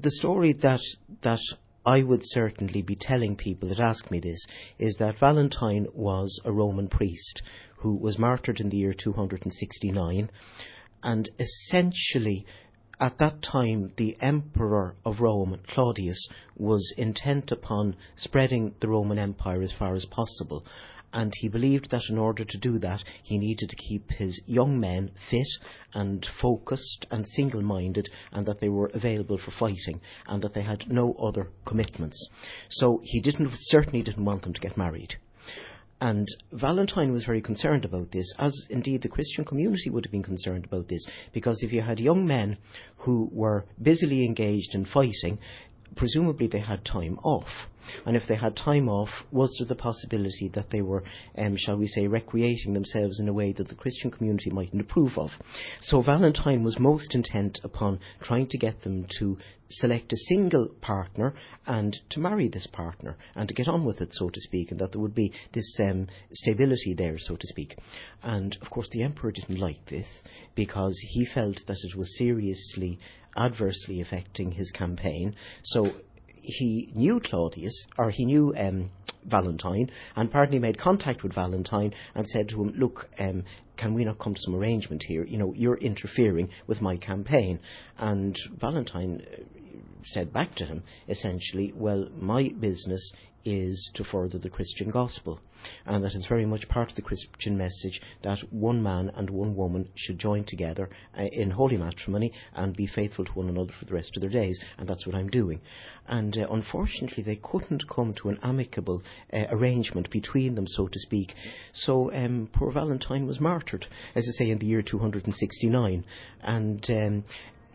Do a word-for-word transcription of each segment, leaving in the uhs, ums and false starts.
the story that that I would certainly be telling people that ask me this is that Valentine was a Roman priest who was martyred in the year two hundred sixty-nine, and essentially at that time the Emperor of Rome, Claudius, was intent upon spreading the Roman Empire as far as possible. And he believed that in order to do that, he needed to keep his young men fit and focused and single-minded, and that they were available for fighting, and that they had no other commitments. So he didn't, certainly didn't want them to get married. And Valentine was very concerned about this, as indeed the Christian community would have been concerned about this, because if you had young men who were busily engaged in fighting, presumably they had time off. And if they had time off, was there the possibility that they were, um, shall we say, recreating themselves in a way that the Christian community mightn't approve of? So Valentine was most intent upon trying to get them to select a single partner and to marry this partner and to get on with it, so to speak, and that there would be this um, stability there, so to speak. And of course the emperor didn't like this, because he felt that it was seriously adversely affecting his campaign. So he knew Claudius, or he knew um, Valentine, and apparently made contact with Valentine and said to him, look, um, can we not come to some arrangement here? You know, you're interfering with my campaign. And Valentine said back to him, essentially, well, my business is to further the Christian gospel, and that it's very much part of the Christian message that one man and one woman should join together uh, in holy matrimony and be faithful to one another for the rest of their days, and that's what I'm doing. And uh, unfortunately they couldn't come to an amicable uh, arrangement between them, so to speak. So um, poor Valentine was martyred, as I say, in the year two hundred sixty-nine, and um,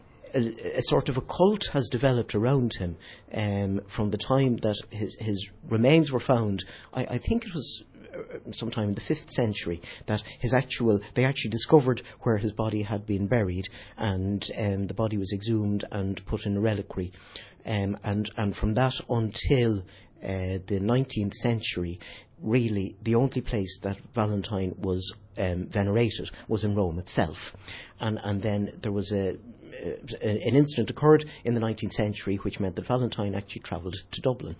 A, a sort of a cult has developed around him um, from the time that his, his remains were found. I, I think it was uh, sometime in the fifth century that his actual they actually discovered where his body had been buried, and um, the body was exhumed and put in a reliquary, um, and and from that until uh, the nineteenth century, really the only place that Valentine was um, venerated was in Rome itself. And, and then there was a, a, an incident occurred in the nineteenth century which meant that Valentine actually travelled to Dublin.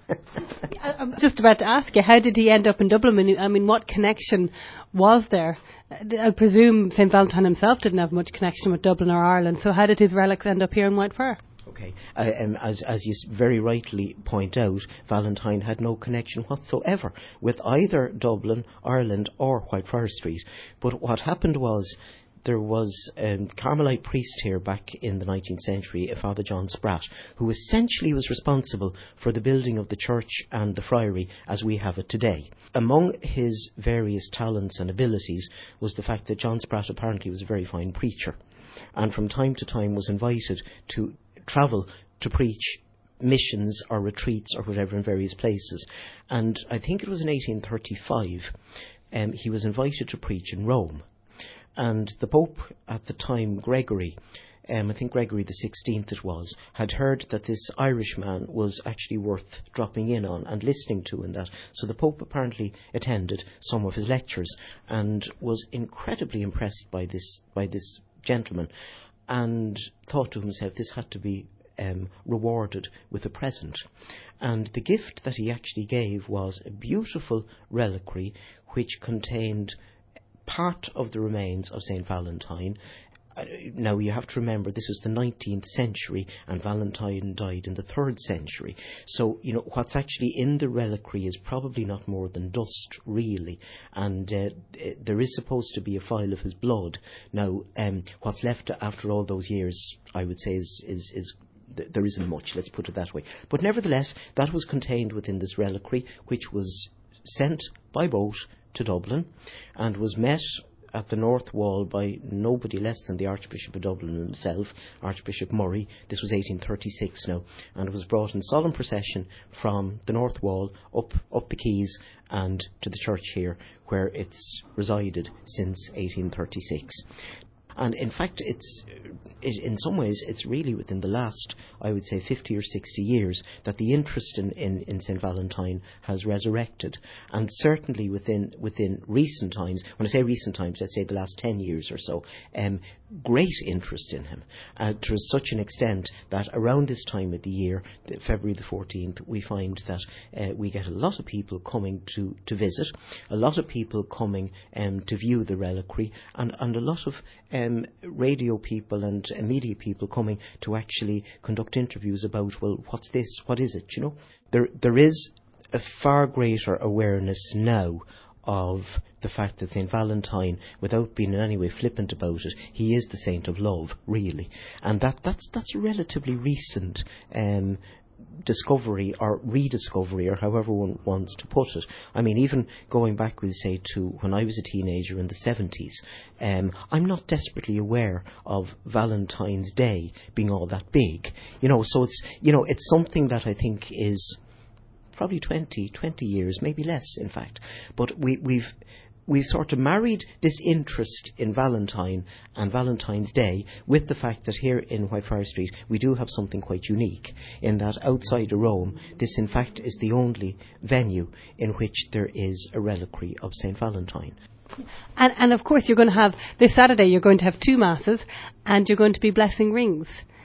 I'm just about to ask you, how did he end up in Dublin? I mean, what connection was there? I presume Saint Valentine himself didn't have much connection with Dublin or Ireland, so how did his relics end up here in Whitefire? Okay, uh, um, as, as you very rightly point out, Valentine had no connection whatsoever with either Dublin, Ireland or Whitefriars Street. But what happened was there was a Carmelite priest here back in the nineteenth century, Father John Spratt, who essentially was responsible for the building of the church and the friary as we have it today. Among his various talents and abilities was the fact that John Spratt apparently was a very fine preacher, and from time to time was invited to travel to preach missions or retreats or whatever in various places. And I think it was in eighteen thirty-five um, he was invited to preach in Rome. And the Pope at the time, Gregory, um, I think Gregory the sixteenth it was, had heard that this Irishman was actually worth dropping in on and listening to, and that. So the Pope apparently attended some of his lectures and was incredibly impressed by this by this gentleman, and thought to himself this had to be um, rewarded with a present. And the gift that he actually gave was a beautiful reliquary which contained part of the remains of Saint Valentine. Uh, now you have to remember this is the nineteenth century and Valentine died in the third century. So, you know, what's actually in the reliquary is probably not more than dust, really. And uh, there is supposed to be a phial of his blood. Now, um, what's left after all those years, I would say, is, is, is th- there isn't much, let's put it that way. But nevertheless, that was contained within this reliquary, which was sent by boat to Dublin and was met at the north wall by nobody less than the Archbishop of Dublin himself, Archbishop Murray. This was eighteen thirty-six now, and it was brought in solemn procession from the north wall up up the quays and to the church here, where it's resided since eighteen thirty-six. And in fact, it's it, in some ways, it's really within the last, I would say, fifty or sixty years that the interest in, in, in Saint Valentine has resurrected. And certainly within within recent times, when I say recent times, let's say the last ten years or so, um, great interest in him, uh, to such an extent that around this time of the year, the February the fourteenth, we find that uh, we get a lot of people coming to, to visit, a lot of people coming um, to view the reliquary, and, and a lot of um, radio people and uh, media people coming to actually conduct interviews about, well, what's this, what is it, you know. There, there is a far greater awareness now of the fact that Saint Valentine, without being in any way flippant about it, he is the saint of love, really. And that, that's, that's a relatively recent um, discovery or rediscovery, or however one wants to put it. I mean, even going back, we'll say, to when I was a teenager in the seventies, um, I'm not desperately aware of Valentine's Day being all that big. You know, so it's, you know, it's something that I think is probably twenty, twenty years, maybe less, in fact. But we, we've we've sort of married this interest in Valentine and Valentine's Day with the fact that here in Whitefriars Street we do have something quite unique, in that outside of Rome, this in fact is the only venue in which there is a reliquary of Saint Valentine. And, and of course you're going to have, this Saturday you're going to have two masses and you're going to be blessing rings.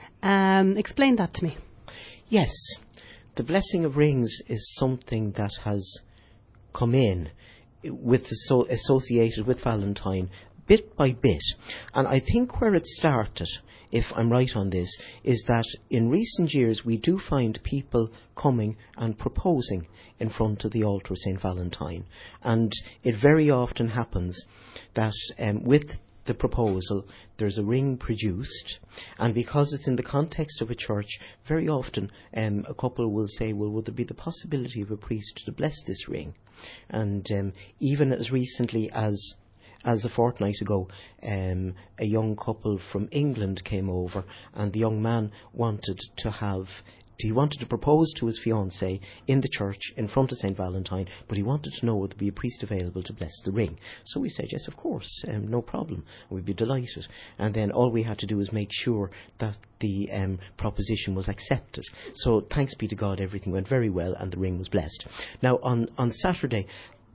Um, explain that to me. Yes. The blessing of rings is something that has come in with associated with Valentine bit by bit. And I think where it started, if I'm right on this, is that in recent years we do find people coming and proposing in front of the altar of Saint Valentine. And it very often happens that um, with the proposal, there's a ring produced, and because it's in the context of a church, very often um, a couple will say, well, would there be the possibility of a priest to bless this ring? And um, even as recently as as a fortnight ago, um, a young couple from England came over, and the young man wanted to have He wanted to propose to his fiancée in the church in front of Saint Valentine, but he wanted to know would there be a priest available to bless the ring. So we said, yes, of course, um, no problem, we'd be delighted. And then all we had to do was make sure that the um, proposition was accepted. So thanks be to God, everything went very well and the ring was blessed. Now on, on Saturday,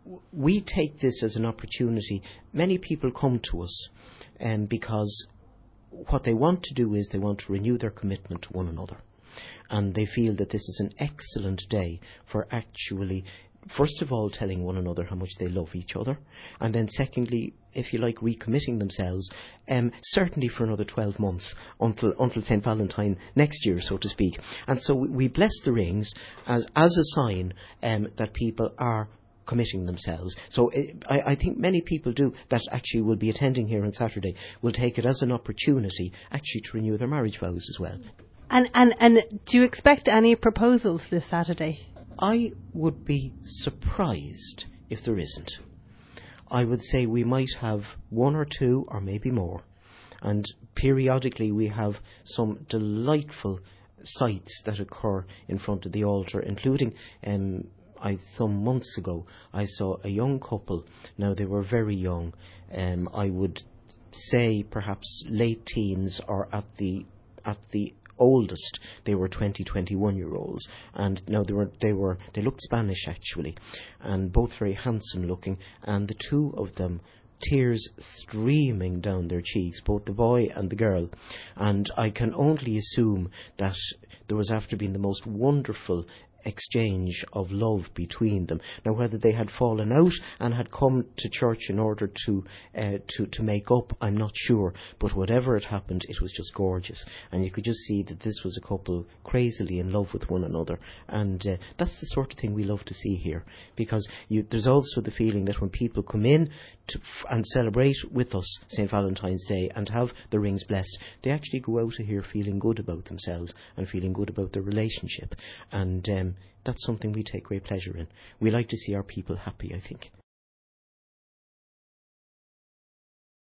we take this as an opportunity. Many people come to us um, because what they want to do is they want to renew their commitment to one another. And they feel that this is an excellent day for actually, first of all, telling one another how much they love each other, and then secondly, if you like, recommitting themselves, um, certainly for another twelve months, until until Saint Valentine next year, so to speak. And so we, we bless the rings as, as a sign um, that people are committing themselves. So it, I, I think many people do that actually will be attending here on Saturday will take it as an opportunity actually to renew their marriage vows as well. And, and and do you expect any proposals this Saturday? I would be surprised if there isn't. I would say we might have one or two or maybe more. And periodically we have some delightful sights that occur in front of the altar, including um, I, some months ago I saw a young couple. Now they were very young. Um, I would say perhaps late teens, or at the at the oldest they were twenty, twenty-one year olds, and now they were they were they looked Spanish actually, and both very handsome looking, and the two of them, tears streaming down their cheeks, both the boy and the girl. And I can only assume that there was after being the most wonderful exchange of love between them. Now, whether they had fallen out and had come to church in order to uh, to to make up, I'm not sure, but whatever had happened, it was just gorgeous, and you could just see that this was a couple crazily in love with one another. And uh, that's the sort of thing we love to see here, because you, there's also the feeling that when people come in to f- and celebrate with us Saint Valentine's Day and have the rings blessed, they actually go out of here feeling good about themselves and feeling good about their relationship. And um, that's something we take great pleasure in. We like to see our people happy, I think.